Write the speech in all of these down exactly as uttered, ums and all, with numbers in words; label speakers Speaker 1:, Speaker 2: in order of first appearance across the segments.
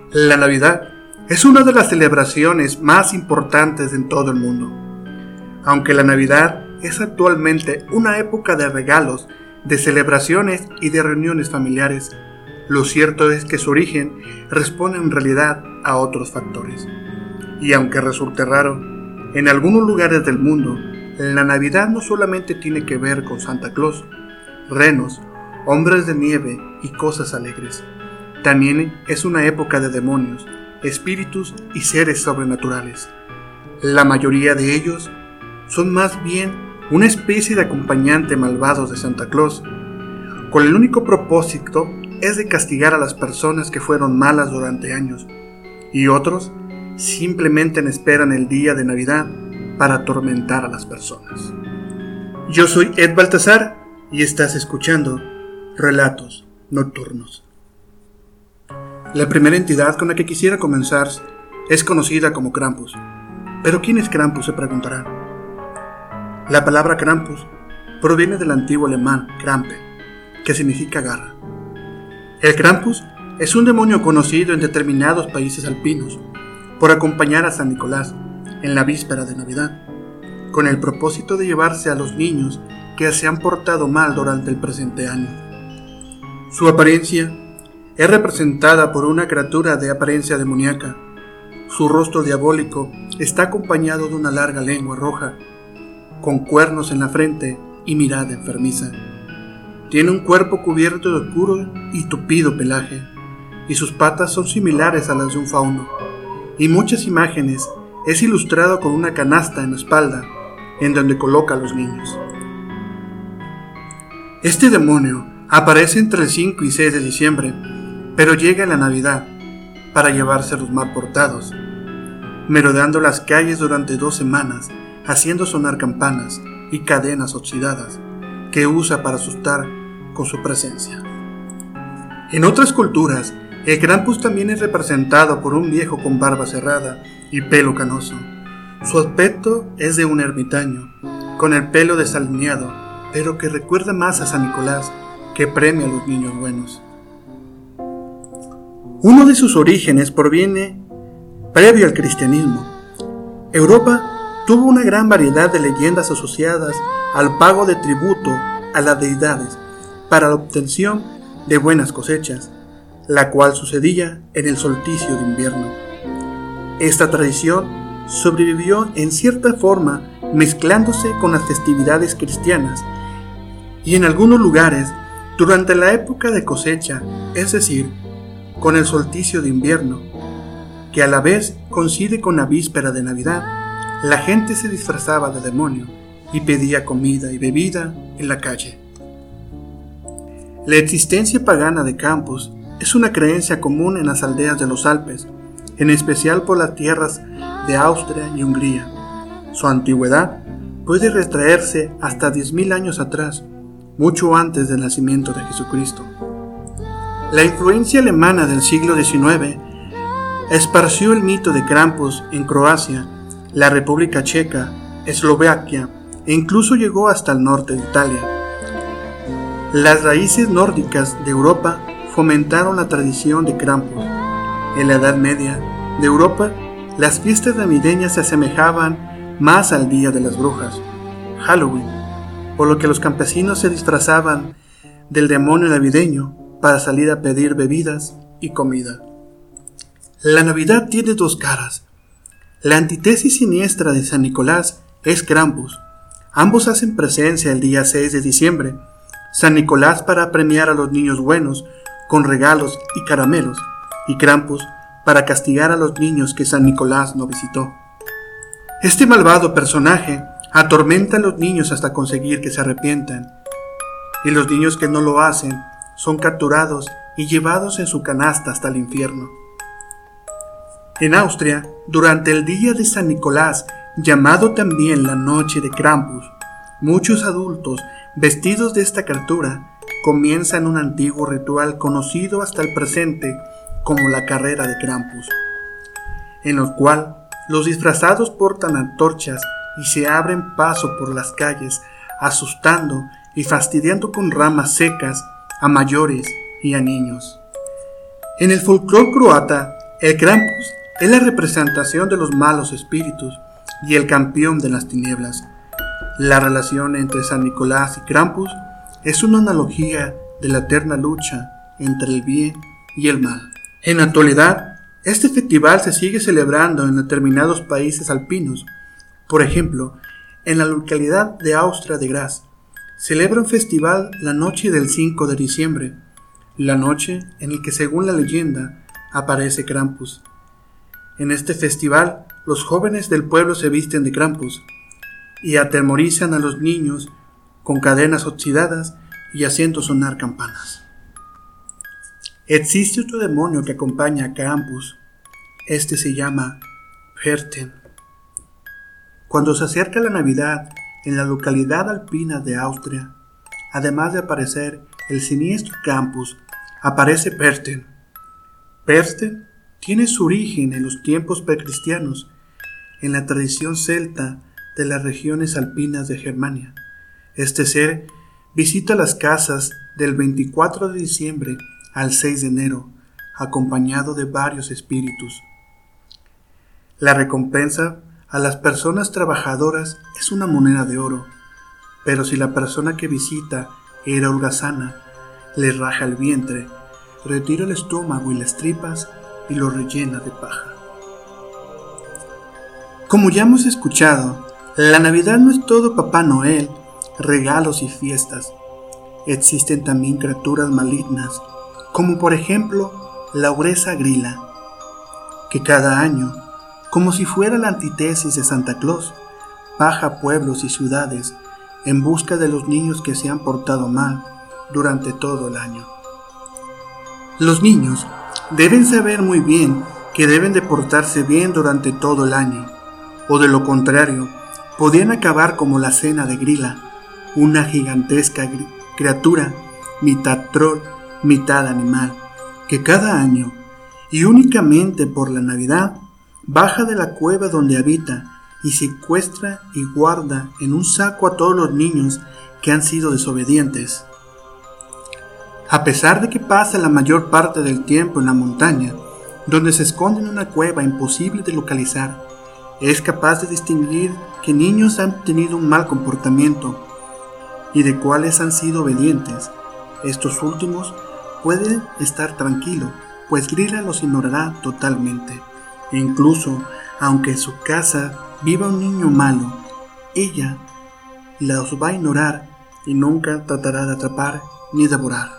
Speaker 1: La Navidad es una de las celebraciones más importantes en todo el mundo. Aunque la Navidad es actualmente una época de regalos, de celebraciones y de reuniones familiares, lo cierto es que su origen responde en realidad a otros factores. Y aunque resulte raro, en algunos lugares del mundo, la Navidad no solamente tiene que ver con Santa Claus, renos, hombres de nieve y cosas alegres. También es una época de demonios, espíritus y seres sobrenaturales. La mayoría de ellos son más bien una especie de acompañante malvados de Santa Claus, con el único propósito es de castigar a las personas que fueron malas durante años, y otros simplemente esperan el día de Navidad para atormentar a las personas. Yo soy Ed Baltasar y estás escuchando Relatos Nocturnos. La primera entidad con la que quisiera comenzar es conocida como Krampus. ¿Pero quién es Krampus?, se preguntarán. La palabra Krampus proviene del antiguo alemán Krampe, que significa garra. El Krampus es un demonio conocido en determinados países alpinos por acompañar a San Nicolás en la víspera de Navidad, con el propósito de llevarse a los niños que se han portado mal durante el presente año. Su apariencia es representada por una criatura de apariencia demoníaca. Su rostro diabólico está acompañado de una larga lengua roja, con cuernos en la frente y mirada enfermiza. Tiene un cuerpo cubierto de oscuro y tupido pelaje, y sus patas son similares a las de un fauno. Y muchas imágenes es ilustrado con una canasta en la espalda, en donde coloca a los niños. Este demonio aparece entre el cinco y seis de diciembre, pero llega en la Navidad para llevarse a los mal portados, merodeando las calles durante dos semanas, haciendo sonar campanas y cadenas oxidadas que usa para asustar con su presencia. En otras culturas, el Krampus también es representado por un viejo con barba cerrada y pelo canoso. Su aspecto es de un ermitaño, con el pelo desalineado, pero que recuerda más a San Nicolás, que premia a los niños buenos. Uno de sus orígenes proviene previo al cristianismo. Europa tuvo una gran variedad de leyendas asociadas al pago de tributo a las deidades para la obtención de buenas cosechas, la cual sucedía en el solsticio de invierno. Esta tradición sobrevivió en cierta forma mezclándose con las festividades cristianas y en algunos lugares durante la época de cosecha, es decir, con el solsticio de invierno, que a la vez coincide con la víspera de Navidad. La gente se disfrazaba de demonio y pedía comida y bebida en la calle. La existencia pagana de Krampus es una creencia común en las aldeas de los Alpes, en especial por las tierras de Austria y Hungría. Su antigüedad puede retraerse hasta diez mil años atrás, mucho antes del nacimiento de Jesucristo. La influencia alemana del siglo diecinueve esparció el mito de Krampus en Croacia, la República Checa, Eslovaquia e incluso llegó hasta el norte de Italia. Las raíces nórdicas de Europa fomentaron la tradición de Krampus. En la Edad Media de Europa, las fiestas navideñas se asemejaban más al Día de las Brujas, Halloween, por lo que los campesinos se disfrazaban del demonio navideño para salir a pedir bebidas y comida. La Navidad tiene dos caras. La antítesis siniestra de San Nicolás es Krampus. Ambos hacen presencia el día seis de diciembre. San Nicolás para premiar a los niños buenos con regalos y caramelos, y Krampus para castigar a los niños que San Nicolás no visitó. Este malvado personaje atormenta a los niños hasta conseguir que se arrepientan, y los niños que no lo hacen son capturados y llevados en su canasta hasta el infierno. En Austria, durante el día de San Nicolás, llamado también la noche de Krampus, muchos adultos vestidos de esta criatura comienzan un antiguo ritual conocido hasta el presente como la carrera de Krampus, en el cual los disfrazados portan antorchas y se abren paso por las calles, asustando y fastidiando con ramas secas a mayores y a niños. En el folclore croata, El Krampus es la representación de los malos espíritus y el campeón de las tinieblas. La relación entre San Nicolás y Krampus es una analogía de la eterna lucha entre el bien y el mal. En la actualidad, este festival se sigue celebrando en determinados países alpinos. Por ejemplo, en la localidad de Austria de Graz, celebra un festival la noche del cinco de diciembre, la noche en la que, según la leyenda, aparece Krampus. En este festival, los jóvenes del pueblo se visten de Krampus y atemorizan a los niños con cadenas oxidadas y haciendo sonar campanas. Existe otro demonio que acompaña a Krampus. Este se llama Pferten. Cuando se acerca la Navidad en la localidad alpina de Austria, además de aparecer el siniestro Krampus, aparece Pferten. Pferten tiene su origen en los tiempos precristianos, en la tradición celta de las regiones alpinas de Germania. Este ser visita las casas del veinticuatro de diciembre al seis de enero, acompañado de varios espíritus. La recompensa a las personas trabajadoras es una moneda de oro, pero si la persona que visita era holgazana, le raja el vientre, retira el estómago y las tripas y lo rellena de paja. Como ya hemos escuchado, la Navidad no es todo Papá Noel, regalos y fiestas. Existen también criaturas malignas, como por ejemplo la obreza Grilla, que cada año, como si fuera la antítesis de Santa Claus, baja a pueblos y ciudades en busca de los niños que se han portado mal durante todo el año. Los niños deben saber muy bien que deben de portarse bien durante todo el año, o de lo contrario, podían acabar como la cena de Grilla, una gigantesca gr- criatura, mitad troll, mitad animal, que cada año, y únicamente por la Navidad, baja de la cueva donde habita y secuestra y guarda en un saco a todos los niños que han sido desobedientes. A pesar de que pasa la mayor parte del tiempo en la montaña, donde se esconde en una cueva imposible de localizar, es capaz de distinguir qué niños han tenido un mal comportamiento y de cuáles han sido obedientes. Estos últimos pueden estar tranquilos, pues Grilla los ignorará totalmente. E incluso, aunque en su casa viva un niño malo, ella los va a ignorar y nunca tratará de atrapar ni devorar.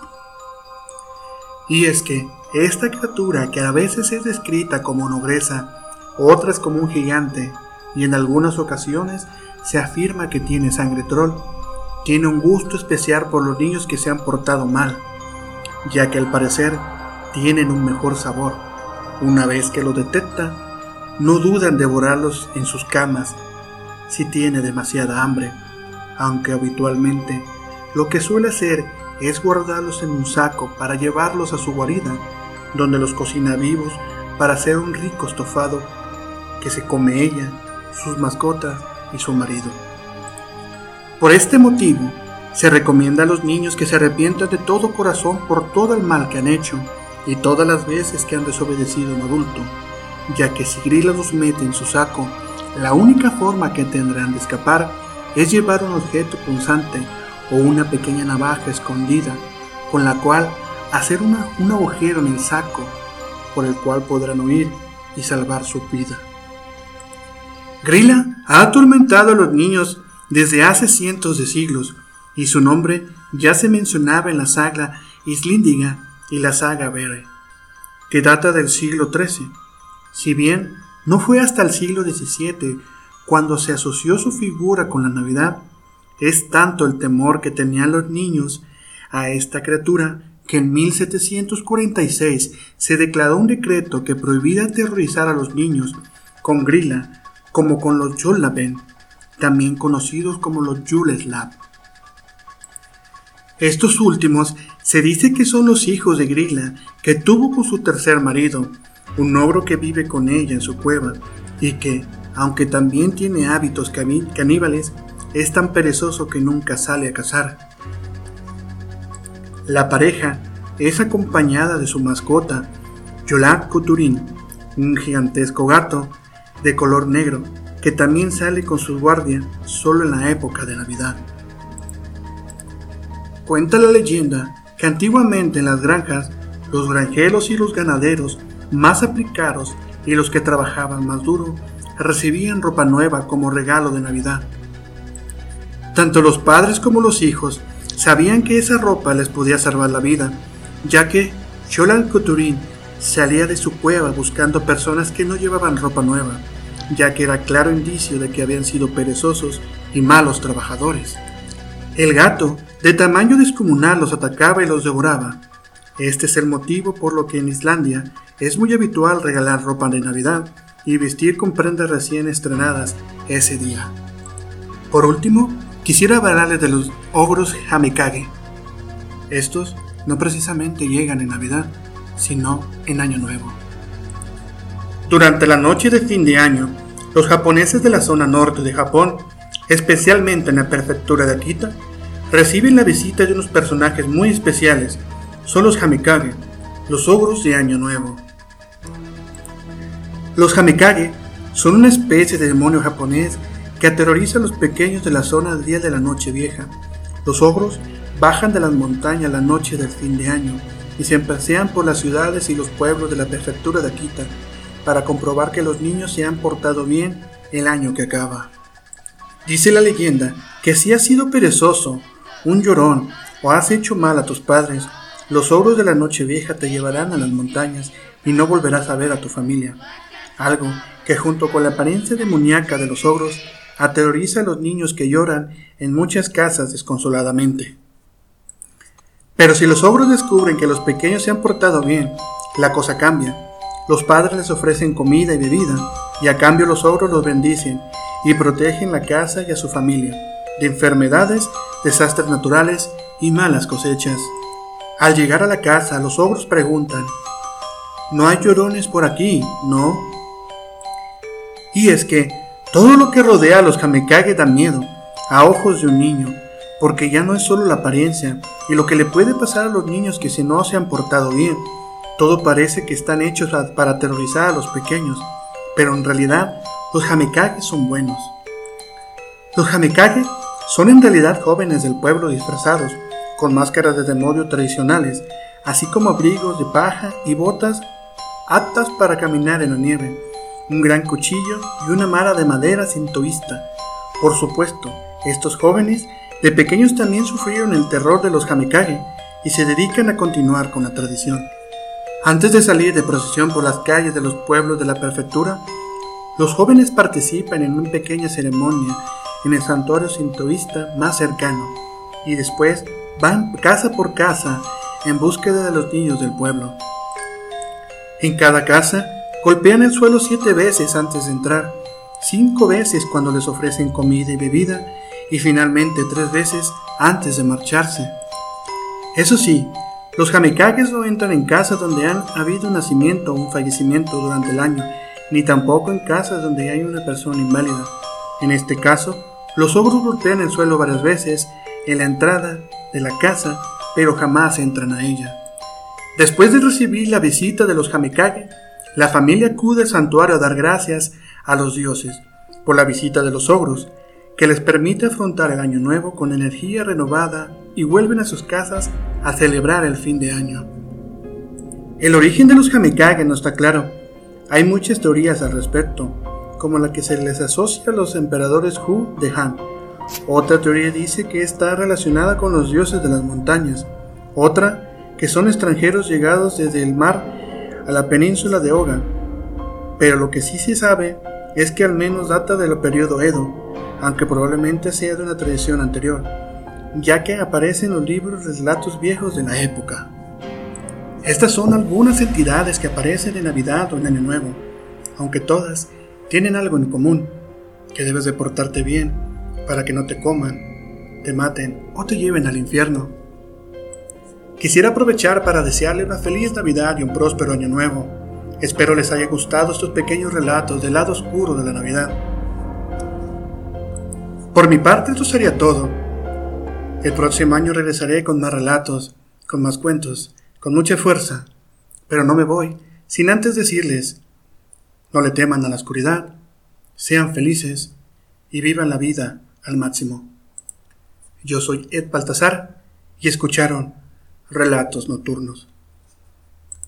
Speaker 1: Y es que esta criatura, que a veces es descrita como una ogresa, otras como un gigante, y en algunas ocasiones se afirma que tiene sangre troll, tiene un gusto especial por los niños que se han portado mal, ya que al parecer tienen un mejor sabor. Una vez que lo detecta, no duda en devorarlos en sus camas si tiene demasiada hambre, aunque habitualmente lo que suele hacer es guardarlos en un saco para llevarlos a su guarida, donde los cocina vivos para hacer un rico estofado que se come ella, sus mascotas y su marido. Por este motivo, se recomienda a los niños que se arrepientan de todo corazón por todo el mal que han hecho y todas las veces que han desobedecido a un adulto, ya que si Grilla los mete en su saco, la única forma que tendrán de escapar es llevar un objeto punzante o una pequeña navaja escondida, con la cual hacer una, un agujero en el saco, por el cual podrán huir y salvar su vida. Grilla ha atormentado a los niños desde hace cientos de siglos, y su nombre ya se mencionaba en la saga Islíndiga y la saga Bere, que data del siglo trece. Si bien no fue hasta el siglo diecisiete cuando se asoció su figura con la Navidad, es tanto el temor que tenían los niños a esta criatura que en mil setecientos cuarenta y seis se declaró un decreto que prohibía aterrorizar a los niños con Grilla, como con los Jollaben, también conocidos como los Yuleslav. Estos últimos se dice que son los hijos de Grilla que tuvo con su tercer marido, un ogro que vive con ella en su cueva y que, aunque también tiene hábitos caníbales, es tan perezoso que nunca sale a cazar. La pareja es acompañada de su mascota, Yolak Couturin, un gigantesco gato de color negro que también sale con su guardia solo en la época de Navidad. Cuenta la leyenda que antiguamente en las granjas los granjeros y los ganaderos más aplicados y los que trabajaban más duro recibían ropa nueva como regalo de Navidad. Tanto los padres como los hijos sabían que esa ropa les podía salvar la vida, ya que Xolalcoatl salía de su cueva buscando personas que no llevaban ropa nueva, ya que era claro indicio de que habían sido perezosos y malos trabajadores. El gato, de tamaño descomunal, los atacaba y los devoraba. Este es el motivo por lo que en Islandia es muy habitual regalar ropa de Navidad y vestir con prendas recién estrenadas ese día. Por último, quisiera hablarles de los ogros Hamikage. Estos no precisamente llegan en Navidad, sino en Año Nuevo. Durante la noche de fin de año, los japoneses de la zona norte de Japón, especialmente en la prefectura de Akita, reciben la visita de unos personajes muy especiales. Son los Hamikage, los ogros de Año Nuevo. Los Hamikage son una especie de demonio japonés que aterroriza a los pequeños de la zona del día de la noche vieja. Los ogros bajan de las montañas la noche del fin de año y se pasean por las ciudades y los pueblos de la prefectura de Akita para comprobar que los niños se han portado bien el año que acaba. Dice la leyenda que si has sido perezoso, un llorón o has hecho mal a tus padres, los ogros de la noche vieja te llevarán a las montañas y no volverás a ver a tu familia. Algo que junto con la apariencia demoníaca de los ogros aterroriza a los niños que lloran en muchas casas desconsoladamente. Pero si los ogros descubren que los pequeños se han portado bien, la cosa cambia. Los padres les ofrecen comida y bebida, y a cambio los ogros los bendicen y protegen la casa y a su familia de enfermedades, desastres naturales y malas cosechas. Al llegar a la casa, los ogros preguntan: ¿no hay llorones por aquí, no? Y es que todo lo que rodea a los Hamikage da miedo a ojos de un niño, porque ya no es solo la apariencia y lo que le puede pasar a los niños que si no se han portado bien. Todo parece que están hechos para aterrorizar a los pequeños, pero en realidad los Hamikage son buenos. Los Hamikage son en realidad jóvenes del pueblo disfrazados, con máscaras de demonio tradicionales, así como abrigos de paja y botas aptas para caminar en la nieve, un gran cuchillo y una mara de madera sintoísta. Por supuesto, estos jóvenes de pequeños también sufrieron el terror de los Hamikage y se dedican a continuar con la tradición. Antes de salir de procesión por las calles de los pueblos de la prefectura, los jóvenes participan en una pequeña ceremonia en el santuario sintoísta más cercano y después van casa por casa en búsqueda de los niños del pueblo. En cada casa golpean el suelo siete veces antes de entrar, cinco veces cuando les ofrecen comida y bebida y finalmente tres veces antes de marcharse. Eso sí, los Hamikages no entran en casas donde han habido un nacimiento o un fallecimiento durante el año, ni tampoco en casas donde hay una persona inválida. En este caso, los ogros golpean el suelo varias veces en la entrada de la casa, pero jamás entran a ella. Después de recibir la visita de los Hamikage, la familia acude al santuario a dar gracias a los dioses por la visita de los ogros, que les permite afrontar el año nuevo con energía renovada y vuelven a sus casas a celebrar el fin de año. El origen de los Hamikage no está claro. Hay muchas teorías al respecto, como la que se les asocia a los emperadores Hu de Han. Otra teoría dice que está relacionada con los dioses de las montañas. Otra, que son extranjeros llegados desde el mar a la península de Oga. Pero lo que sí se sabe es que al menos data del periodo Edo, aunque probablemente sea de una tradición anterior, ya que aparece en los libros relatos viejos de la época. Estas son algunas entidades que aparecen en Navidad o en Año Nuevo, aunque todas tienen algo en común, que debes de portarte bien para que no te coman, te maten o te lleven al infierno. Quisiera aprovechar para desearle una feliz Navidad y un próspero Año Nuevo. Espero les haya gustado estos pequeños relatos del lado oscuro de la Navidad. Por mi parte, esto sería todo. El próximo año regresaré con más relatos, con más cuentos, con mucha fuerza, pero no me voy sin antes decirles No le teman a la oscuridad, sean felices y vivan la vida al máximo. Yo soy Ed Baltasar y escucharon Relatos Nocturnos.